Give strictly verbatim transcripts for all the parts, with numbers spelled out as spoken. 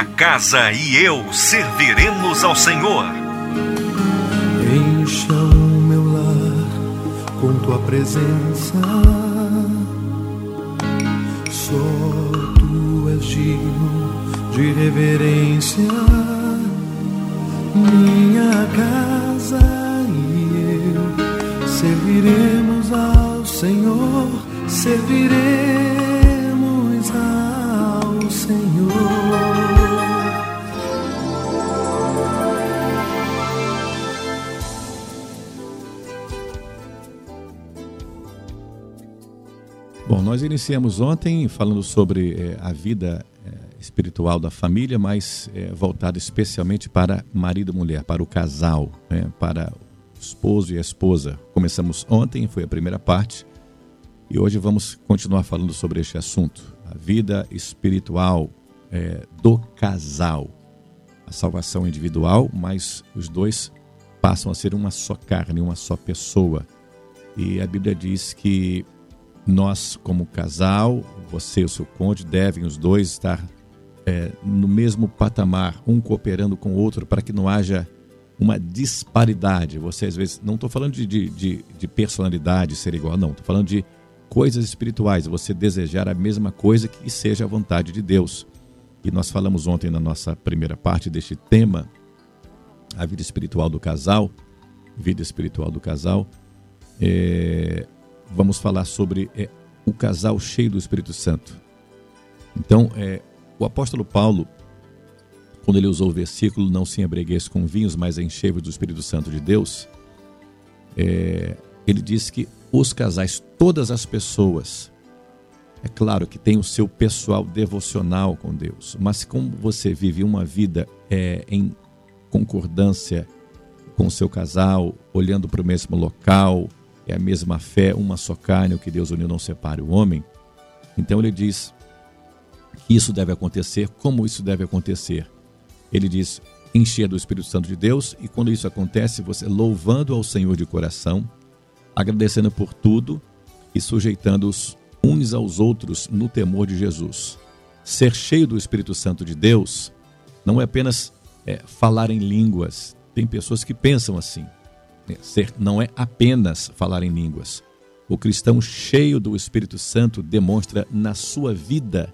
Minha casa e eu serviremos ao Senhor. Encha o meu lar com tua presença. Só tu és digno de reverência. Minha casa e eu serviremos ao Senhor, serviremos ao Senhor. Bom, nós iniciamos ontem falando sobre é, a vida é, espiritual da família, mas é, voltada especialmente para marido e mulher, para o casal, né, para o esposo e a esposa. Começamos ontem, foi a primeira parte, e hoje vamos continuar falando sobre este assunto, a vida espiritual é, do casal. A salvação individual, mas os dois passam a ser uma só carne, uma só pessoa. E a Bíblia diz que nós, como casal, você e o seu cônjuge, devem os dois estar é, no mesmo patamar, um cooperando com o outro, para que não haja uma disparidade. Você, às vezes, não estou falando de, de, de, de personalidade ser igual, não. Estou falando de coisas espirituais, você desejar a mesma coisa que seja a vontade de Deus. E nós falamos ontem na nossa primeira parte deste tema, a vida espiritual do casal, vida espiritual do casal, é... Vamos falar sobre é, o casal cheio do Espírito Santo. Então, é, o apóstolo Paulo, quando ele usou o versículo, não se embregueis com vinhos, mas enchei-vos do Espírito Santo de Deus, é, ele diz que os casais, todas as pessoas, é claro que tem o seu pessoal devocional com Deus, mas como você vive uma vida é, em concordância com o seu casal, olhando para o mesmo local, é a mesma fé, uma só carne, o que Deus uniu não separe o homem. Então ele diz que isso deve acontecer. Como isso deve acontecer? Ele diz, encher do Espírito Santo de Deus, e quando isso acontece, você louvando ao Senhor de coração, agradecendo por tudo e sujeitando-os uns aos outros no temor de Jesus. Ser cheio do Espírito Santo de Deus não é apenas é, falar em línguas. Tem pessoas que pensam assim. Ser, não é apenas falar em línguas. O cristão cheio do Espírito Santo demonstra na sua vida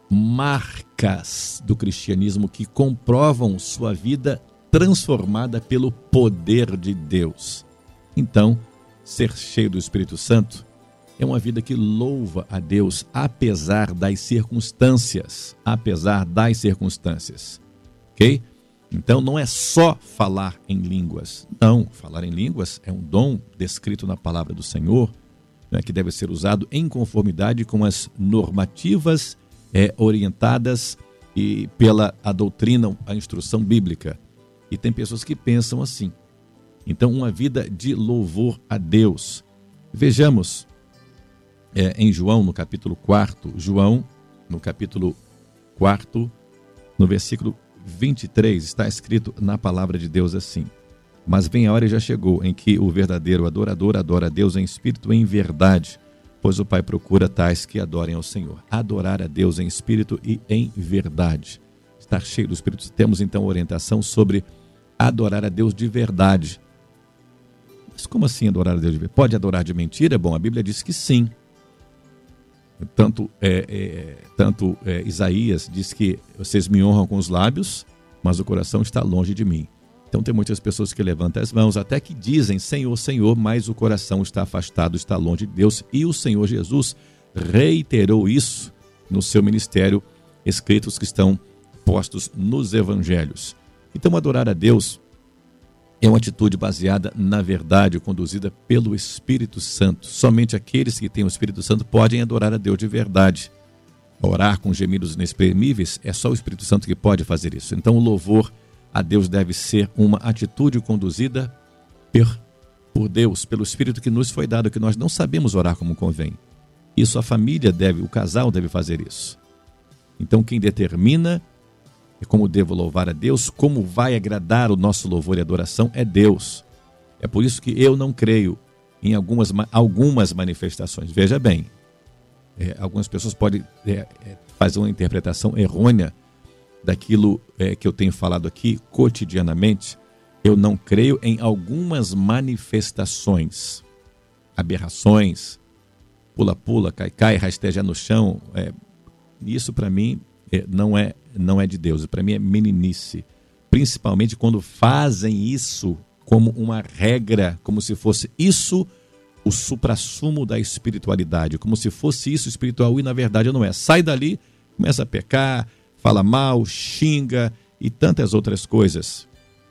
marcas do cristianismo que comprovam sua vida transformada pelo poder de Deus. Então, ser cheio do Espírito Santo é uma vida que louva a Deus apesar das circunstâncias, apesar das circunstâncias, ok? Então não é só falar em línguas. Não, falar em línguas é um dom descrito na palavra do Senhor, né, que deve ser usado em conformidade com as normativas é, orientadas e pela a doutrina, a instrução bíblica. E tem pessoas que pensam assim. Então uma vida de louvor a Deus. Vejamos é, em João, no capítulo quatro, João, no capítulo quatro, no versículo vinte e três, está escrito na palavra de Deus assim: mas vem a hora e já chegou, em que o verdadeiro adorador adora a Deus em espírito e em verdade, pois o Pai procura tais que adorem ao Senhor. Adorar a Deus em espírito e em verdade. Estar cheio do Espírito. Temos então orientação sobre adorar a Deus de verdade. Mas como assim adorar a Deus de verdade? Pode adorar de mentira? Bom, a Bíblia diz que sim. Tanto, é, é, tanto é, Isaías diz que vocês me honram com os lábios, mas o coração está longe de mim. Então tem muitas pessoas que levantam as mãos, até que dizem Senhor, Senhor, mas o coração está afastado, está longe de Deus. E o Senhor Jesus reiterou isso no seu ministério, escritos que estão postos nos evangelhos. Então adorar a Deus é uma atitude baseada na verdade, conduzida pelo Espírito Santo. Somente aqueles que têm o Espírito Santo podem adorar a Deus de verdade. Orar com gemidos inexprimíveis é só o Espírito Santo que pode fazer isso. Então o louvor a Deus deve ser uma atitude conduzida por, por Deus, pelo Espírito que nos foi dado, que nós não sabemos orar como convém. Isso a família deve, o casal deve fazer isso. Então quem determina como devo louvar a Deus, como vai agradar o nosso louvor e adoração é Deus. É por isso que eu não creio em algumas, algumas manifestações. Veja bem, é, algumas pessoas podem é, é, fazer uma interpretação errônea daquilo é, que eu tenho falado aqui cotidianamente, eu não creio em algumas manifestações, aberrações, pula-pula, cai-cai, rasteja no chão. É, isso para mim é, não, é, não é de Deus, para mim é meninice. Principalmente quando fazem isso como uma regra, como se fosse isso o suprassumo da espiritualidade, como se fosse isso espiritual e na verdade não é. Sai dali, começa a pecar, fala mal, xinga e tantas outras coisas.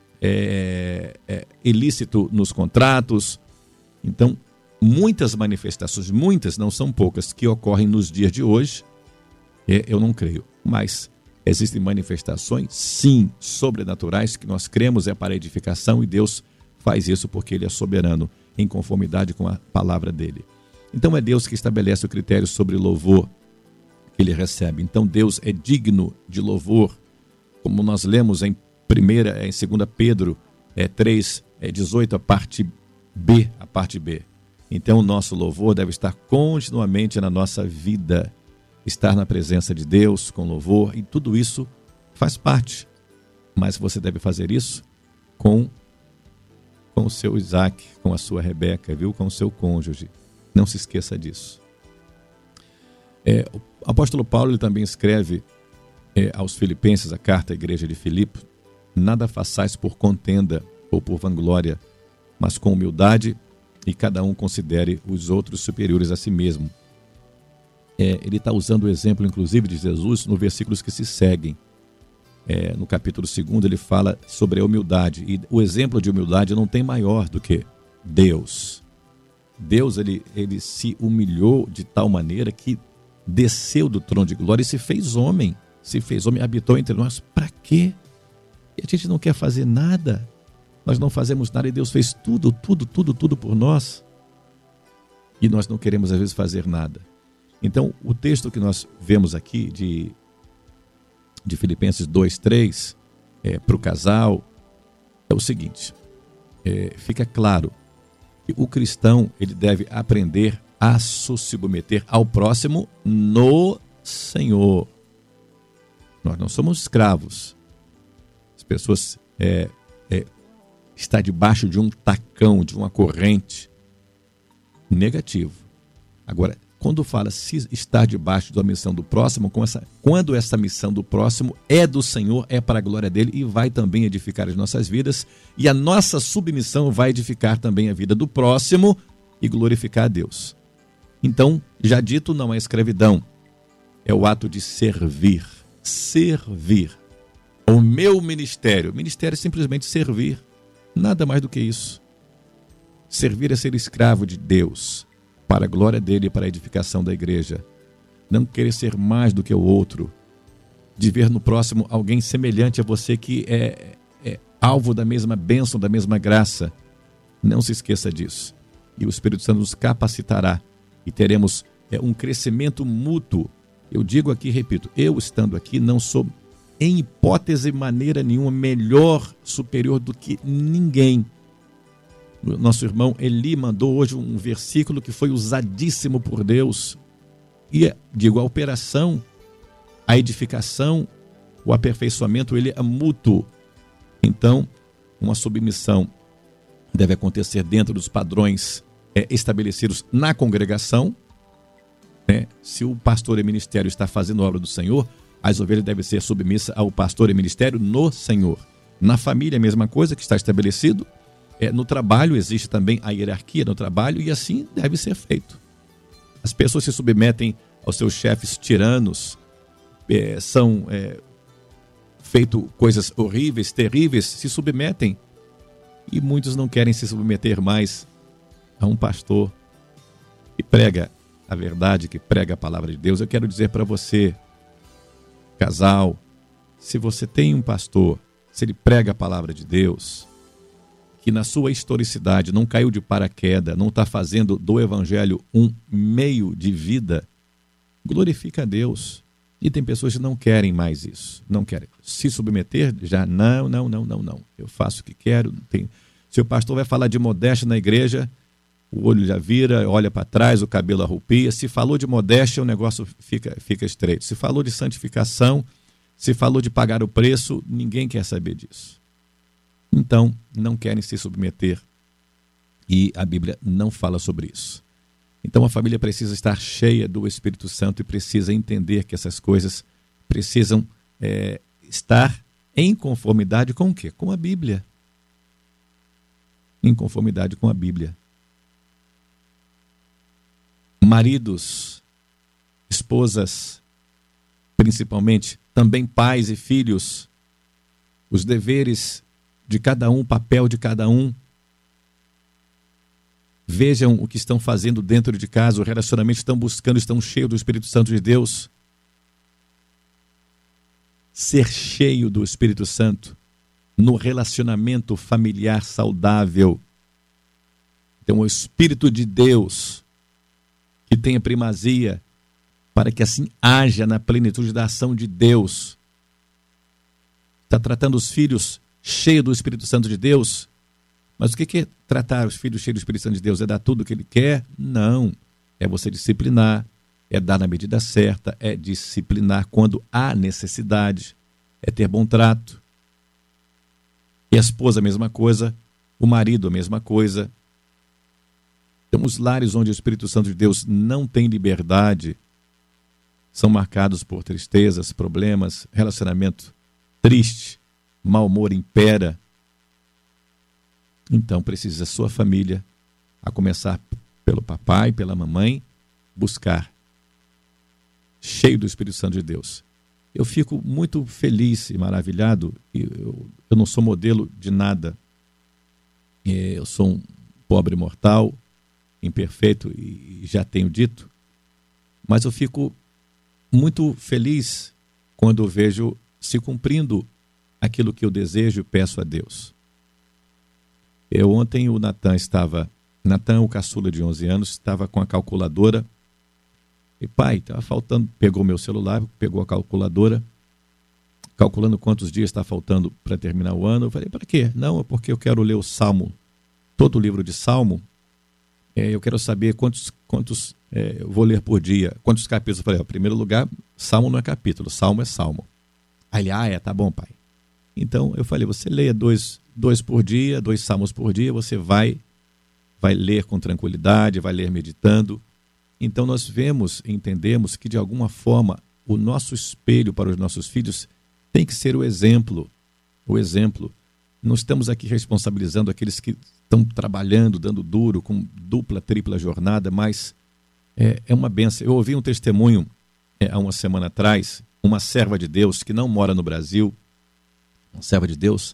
É, é ilícito nos contratos. Então, muitas manifestações, muitas, não são poucas, que ocorrem nos dias de hoje, é, eu não creio. Mas existem manifestações, sim, sobrenaturais, que nós cremos é para edificação e Deus faz isso porque Ele é soberano, em conformidade com a palavra dEle. Então é Deus que estabelece o critério sobre louvor que Ele recebe. Então Deus é digno de louvor, como nós lemos em primeira, em segunda Pedro é, três, é, dezoito, a parte B, a parte B. Então o nosso louvor deve estar continuamente na nossa vida, estar na presença de Deus com louvor, e tudo isso faz parte. Mas você deve fazer isso com, com o seu Isaac, com a sua Rebeca, viu? Com o seu cônjuge. Não se esqueça disso. É, o apóstolo Paulo ele também escreve é, aos Filipenses, a carta à igreja de Filipe: nada façais por contenda ou por vanglória, mas com humildade, e cada um considere os outros superiores a si mesmo. É, ele está usando o exemplo, inclusive, de Jesus nos versículos que se seguem. É, no capítulo segundo, ele fala sobre a humildade. E o exemplo de humildade não tem maior do que Deus. Deus, ele, ele se humilhou de tal maneira que desceu do trono de glória e se fez homem. Se fez homem, habitou entre nós. Para quê? E a gente não quer fazer nada. Nós não fazemos nada e Deus fez tudo, tudo, tudo, tudo por nós. E nós não queremos, às vezes, fazer nada. Então, o texto que nós vemos aqui de, de Filipenses dois, três, é, para o casal, é o seguinte: é, fica claro que o cristão ele deve aprender a se submeter ao próximo no Senhor. Nós não somos escravos. As pessoas é, é, estão debaixo de um tacão, de uma corrente. Negativo. Agora, quando fala se estar debaixo da missão do próximo, com essa, quando essa missão do próximo é do Senhor, é para a glória dele e vai também edificar as nossas vidas, e a nossa submissão vai edificar também a vida do próximo e glorificar a Deus. Então, já dito, não é escravidão, é o ato de servir. Servir. O meu ministério. Ministério é simplesmente servir. Nada mais do que isso. Servir é ser escravo de Deus, para a glória dele e para a edificação da igreja. Não querer ser mais do que o outro. De ver no próximo alguém semelhante a você que é, é alvo da mesma bênção, da mesma graça. Não se esqueça disso. E o Espírito Santo nos capacitará e teremos é, um crescimento mútuo. Eu digo aqui, repito, eu estando aqui não sou em hipótese maneira nenhuma melhor, superior do que ninguém. Nosso irmão Eli mandou hoje um versículo que foi usadíssimo por Deus. E, digo, a operação, a edificação, o aperfeiçoamento, ele é mútuo. Então, uma submissão deve acontecer dentro dos padrões é, estabelecidos na congregação. Né? Se o pastor e ministério está fazendo a obra do Senhor, as ovelhas devem ser submissas ao pastor e ministério no Senhor. Na família, a mesma coisa que está estabelecido. É, no trabalho, existe também a hierarquia no trabalho e assim deve ser feito. As pessoas se submetem aos seus chefes tiranos, é, são é, feito coisas horríveis, terríveis, se submetem. E muitos não querem se submeter mais a um pastor que prega a verdade, que prega a palavra de Deus. Eu quero dizer para você, casal, se você tem um pastor, se ele prega a palavra de Deus, que na sua historicidade não caiu de paraquedas, não está fazendo do evangelho um meio de vida, glorifica a Deus. E tem pessoas que não querem mais isso, não querem se submeter, já não, não, não, não, não. Eu faço o que quero. Não tem... Se o pastor vai falar de modéstia na igreja, o olho já vira, olha para trás, o cabelo arrupia. Se falou de modéstia, o negócio fica, fica estreito. Se falou de santificação, Se falou de pagar o preço, ninguém quer saber disso. Então, não querem se submeter. E a Bíblia não fala sobre isso. Então, a família precisa estar cheia do Espírito Santo e precisa entender que essas coisas precisam é, estar em conformidade com o quê? Com a Bíblia. Em conformidade com a Bíblia. Maridos, esposas, principalmente, também pais e filhos, os deveres de cada um, o papel de cada um. Vejam o que estão fazendo dentro de casa, o relacionamento estão buscando, estão cheios do Espírito Santo de Deus. Ser cheio do Espírito Santo no relacionamento familiar saudável. Então, o Espírito de Deus que tenha primazia, para que assim haja na plenitude da ação de Deus. Está tratando os filhos cheios do Espírito Santo de Deus? Mas o que é tratar os filhos cheios do Espírito Santo de Deus? É dar tudo o que ele quer? Não. É você disciplinar, é dar na medida certa, é disciplinar quando há necessidade, é ter bom trato. E a esposa a mesma coisa, o marido a mesma coisa. Então, os lares onde o Espírito Santo de Deus não tem liberdade são marcados por tristezas, problemas, relacionamento triste, mau humor impera. Então, precisa a sua família, a começar pelo papai, pela mamãe, buscar, cheio do Espírito Santo de Deus. Eu fico muito feliz e maravilhado. Eu, eu não sou modelo de nada. Eu sou um pobre mortal, imperfeito, e já tenho dito. Mas eu fico muito feliz quando eu vejo se cumprindo aquilo que eu desejo e peço a Deus. Eu ontem, o Natan estava, Natan, o caçula de onze anos, estava com a calculadora. E pai, estava faltando, pegou meu celular, pegou a calculadora, calculando quantos dias está faltando para terminar o ano. Eu falei, para quê? Não, é porque eu quero ler o Salmo, todo o livro de Salmo. É, eu quero saber quantos, quantos é, eu vou ler por dia, quantos capítulos. Eu falei, em primeiro lugar, Salmo não é capítulo, Salmo é Salmo. Aí ele, ah, é, tá bom, pai. Então, eu falei, você leia dois, dois por dia, dois salmos por dia, você vai, vai ler com tranquilidade, vai ler meditando. Então, nós vemos, entendemos que, de alguma forma, o nosso espelho para os nossos filhos tem que ser o exemplo. O exemplo. Não estamos aqui responsabilizando aqueles que estão trabalhando, dando duro, com dupla, tripla jornada, mas é, é uma benção. Eu ouvi um testemunho é, há uma semana atrás, uma serva de Deus que não mora no Brasil, uma serva de Deus,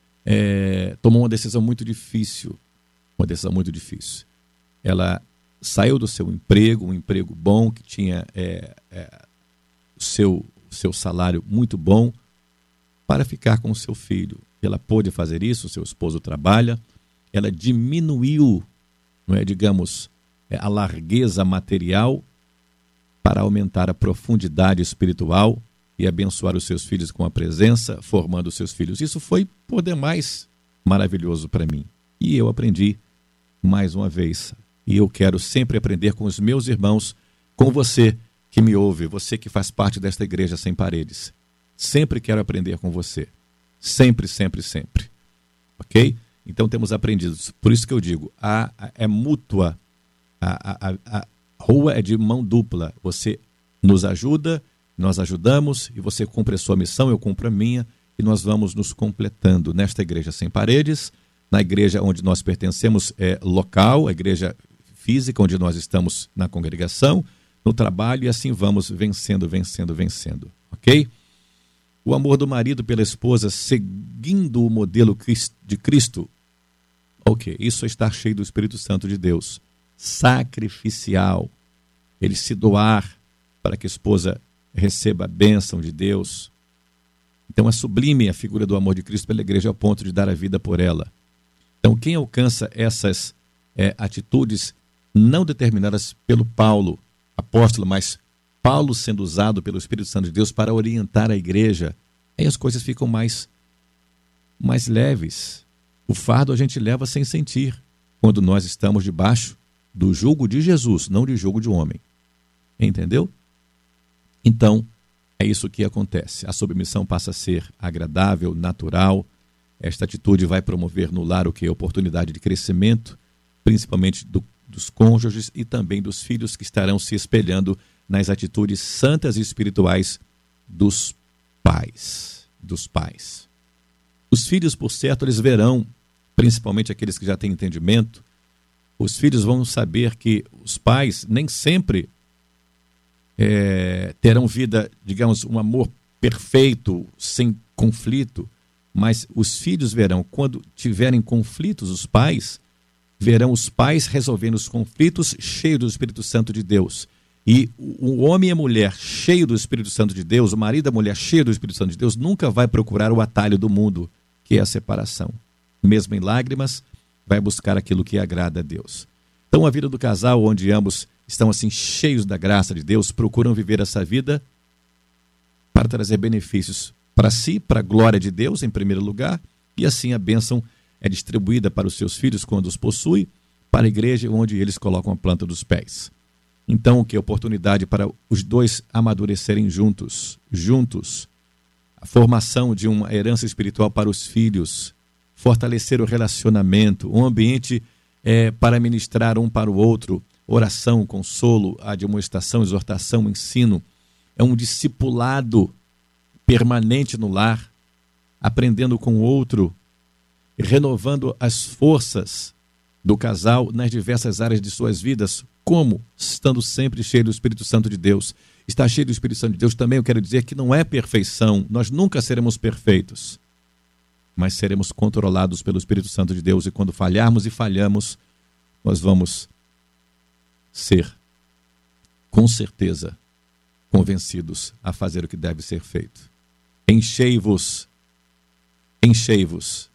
é, tomou uma decisão muito difícil, uma decisão muito difícil. Ela saiu do seu emprego, um emprego bom, que tinha é, é, o seu, seu salário muito bom, para ficar com o seu filho. Ela pôde fazer isso, seu esposo trabalha, ela diminuiu, não é, digamos, a largueza material para aumentar a profundidade espiritual e abençoar os seus filhos com a presença, formando os seus filhos. Isso foi por demais maravilhoso para mim. E eu aprendi mais uma vez. E eu quero sempre aprender com os meus irmãos, com você que me ouve, você que faz parte desta igreja sem paredes. Sempre quero aprender com você. Sempre, sempre, sempre. Ok? Então temos aprendido. Por isso que eu digo, a, a, é mútua. A, a, a, a rua é de mão dupla. Você nos ajuda, nós ajudamos, e você cumpre a sua missão, eu cumpro a minha, e nós vamos nos completando nesta igreja sem paredes, na igreja onde nós pertencemos é local, a igreja física onde nós estamos na congregação, no trabalho, e assim vamos vencendo, vencendo, vencendo. Ok? O amor do marido pela esposa, seguindo o modelo de Cristo. Ok, isso é estar cheio do Espírito Santo de Deus. Sacrificial. Ele se doar para que a esposa receba a bênção de Deus. Então é sublime a figura do amor de Cristo pela igreja ao ponto de dar a vida por ela. Então quem alcança essas é, atitudes não determinadas pelo Paulo, apóstolo, mas Paulo sendo usado pelo Espírito Santo de Deus para orientar a igreja, aí as coisas ficam mais, mais leves. O fardo a gente leva sem sentir, quando nós estamos debaixo do jugo de Jesus, não de jugo de homem. Entendeu? Então, é isso que acontece. A submissão passa a ser agradável, natural. Esta atitude vai promover no lar o que? Oportunidade de crescimento, principalmente do, dos cônjuges e também dos filhos que estarão se espelhando nas atitudes santas e espirituais dos pais. Dos pais. Os filhos, por certo, eles verão, principalmente aqueles que já têm entendimento, os filhos vão saber que os pais nem sempre é, terão vida, digamos, um amor perfeito, sem conflito, mas os filhos verão, quando tiverem conflitos, os pais verão os pais resolvendo os conflitos cheios do Espírito Santo de Deus. E o homem e a mulher cheio do Espírito Santo de Deus, o marido e a mulher cheio do Espírito Santo de Deus, nunca vai procurar o atalho do mundo, que é a separação. Mesmo em lágrimas, vai buscar aquilo que agrada a Deus. Então a vida do casal, onde ambos estão assim cheios da graça de Deus, procuram viver essa vida para trazer benefícios para si, para a glória de Deus em primeiro lugar, e assim a bênção é distribuída para os seus filhos quando os possui, para a igreja onde eles colocam a planta dos pés. Então, que oportunidade para os dois amadurecerem juntos, juntos, a formação de uma herança espiritual para os filhos, fortalecer o relacionamento, um ambiente é, para ministrar um para o outro, oração, consolo, admoestação, exortação, ensino, é um discipulado permanente no lar, aprendendo com o outro, renovando as forças do casal nas diversas áreas de suas vidas. Como? Estando sempre cheio do Espírito Santo de Deus. Estar cheio do Espírito Santo de Deus também eu quero dizer que não é perfeição. Nós nunca seremos perfeitos, mas seremos controlados pelo Espírito Santo de Deus. E quando falharmos e falhamos, nós vamos ser, com certeza, convencidos a fazer o que deve ser feito. Enchei-vos, enchei-vos.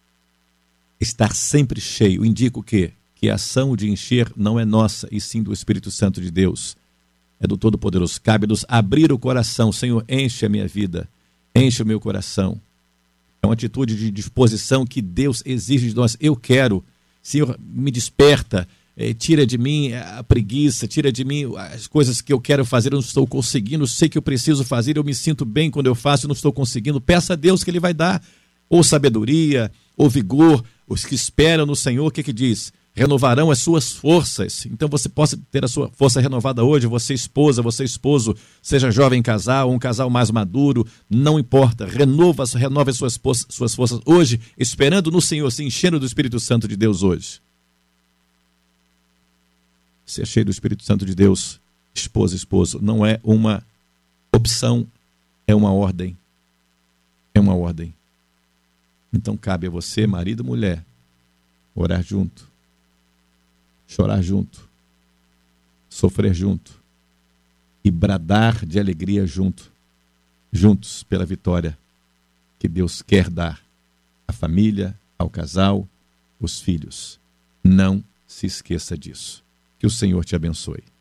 Estar sempre cheio indica o quê? Que a ação de encher não é nossa, e sim do Espírito Santo de Deus. É do Todo-Poderoso. Cabe-nos abrir o coração. Senhor, enche a minha vida, enche o meu coração. É uma atitude de disposição que Deus exige de nós. Eu quero, Senhor, me desperta, eh, tira de mim a preguiça, tira de mim as coisas que eu quero fazer, eu não estou conseguindo, sei que eu preciso fazer, eu me sinto bem quando eu faço, eu não estou conseguindo. Peça a Deus que Ele vai dar, ou sabedoria, ou vigor. Os que esperam no Senhor, o que que diz? Renovarão as suas forças. Então você possa ter a sua força renovada hoje, você esposa, você esposo, seja jovem casal, um casal mais maduro, não importa, renova, renova as suas, suas forças hoje, esperando no Senhor, se enchendo do Espírito Santo de Deus hoje. Ser cheio do Espírito Santo de Deus, esposa, esposo, não é uma opção, é uma ordem. É uma ordem. Então cabe a você, marido e mulher, orar junto, chorar junto, sofrer junto e bradar de alegria junto, juntos pela vitória que Deus quer dar à família, ao casal, os filhos. Não se esqueça disso. Que o Senhor te abençoe.